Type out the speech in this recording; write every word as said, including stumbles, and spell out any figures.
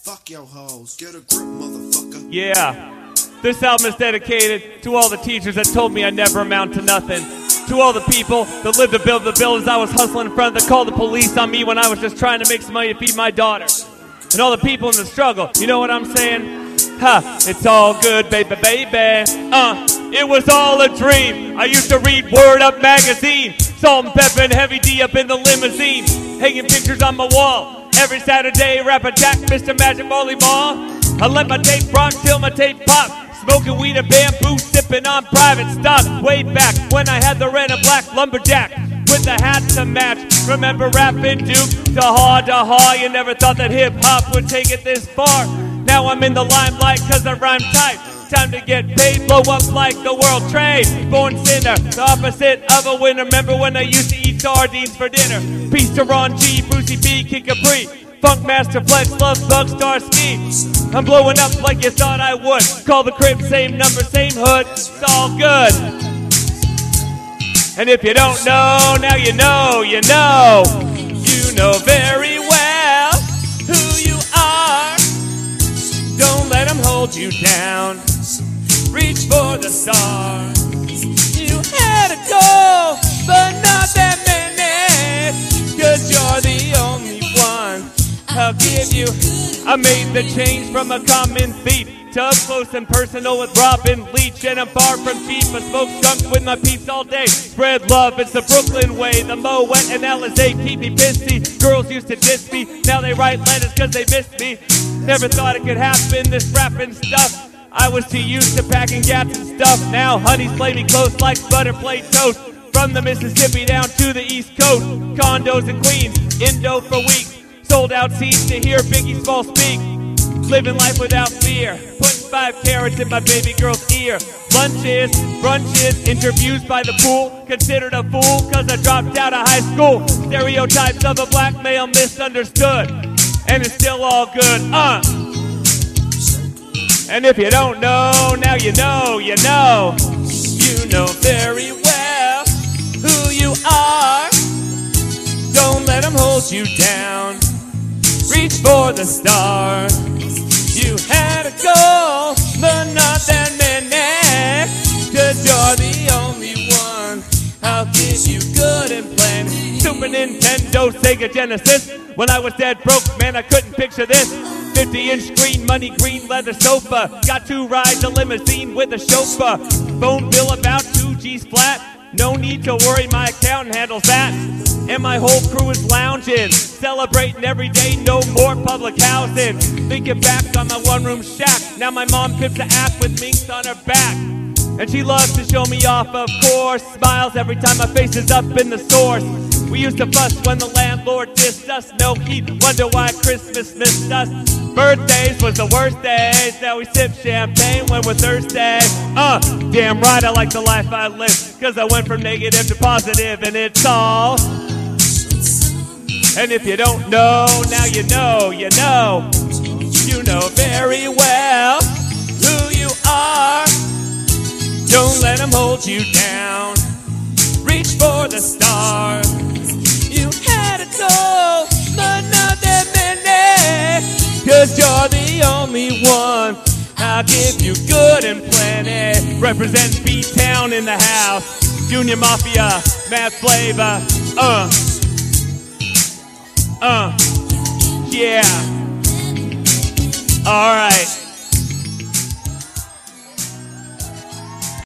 Fuck your hoes. Get a grip, motherfucker. Yeah. This album is dedicated to all the teachers that told me I never amount to nothing. To all the people that lived to build the buildings I was hustling in front of, that called the police on me when I was just trying to make some money to feed my daughter. And all the people in the struggle, you know what I'm saying? Ha, it's all good, baby, baby. Uh, it was all a dream. I used to read Word Up magazine. Salt and pepper and Heavy D up in the limousine. Hanging pictures on my wall. Every Saturday, Rapper Jack, Mister Magic Volleyball. I let my tape rock till my tape pop. Smoking weed and bamboo, sipping on private stock. Way back when I had the red and black lumberjack with the hat to match. Remember rapping Duke to haw to haw. You never thought that hip-hop would take it this far. Now I'm in the limelight cause I rhyme tight. Time to get paid, blow up like the world trade. Born sinner, the opposite of a winner. Remember when I used to eat sardines for dinner? Peace to Ron G, Brucey B, Kid Capri, Funk Master Flex, Love Bug, Star Ski. I'm blowing up like you thought I would. Call the crib, same number, same hood. It's all good. And if you don't know, now you know, you know. You know very well who you are. Don't let them hold you down. Reach for the stars. You had a goal, but not that many. Cause you're the only one I'll give you. I made the change from a common thief to up close and personal with Robin Leach. And I'm far from cheap, I smoke skunk with my peeps all day. Spread love, it's the Brooklyn way. The Moet and Alizé keep me pissy. Girls used to diss me, now they write letters cause they miss me. Never thought it could happen, this rapping stuff. I was too used to packing gas and stuff. Now honeys play me close like butter plate toast. From the Mississippi down to the East Coast. Condos in Queens, Indo for weeks. Sold out seats to hear Biggie Small speak. Living life without fear. Putting five carrots in my baby girl's ear. Lunches, brunches, interviews by the pool. Considered a fool cause I dropped out of high school. Stereotypes of a black male misunderstood. And it's still all good, uh. And if you don't know, now you know, you know. You know very well who you are. Don't let them hold you down. Reach for the stars. You had a goal, but not that many. Cause you're the only one I'll give you good and plenty. Super Nintendo, Sega Genesis. When I was dead broke, man, I couldn't picture this. fifty inch screen, money green leather sofa. Got to ride the limousine with a chauffeur. Phone bill about two G's flat. No need to worry, my accountant handles that. And my whole crew is lounging, celebrating every day, no more public housing. Thinking back on my one-room shack. Now my mom pimps the app with minks on her back. And she loves to show me off, of course. Smiles every time my face is up in the source. We used to fuss when the landlord dissed us. No heat, wonder why Christmas missed us. Birthdays was the worst days. Now we sip champagne when we're thirsty. Uh, damn right I like the life I live. Cause I went from negative to positive and it's all. And if you don't know, now you know, you know. You know very well who you are. Don't let them hold you down. Reach for the stars. You had a goal, but not that many. Cause you're the only one I'll give you good and plenty. Represent B-Town in the house. Junior Mafia, Mad Flavor. Uh. Uh. Yeah. Alright.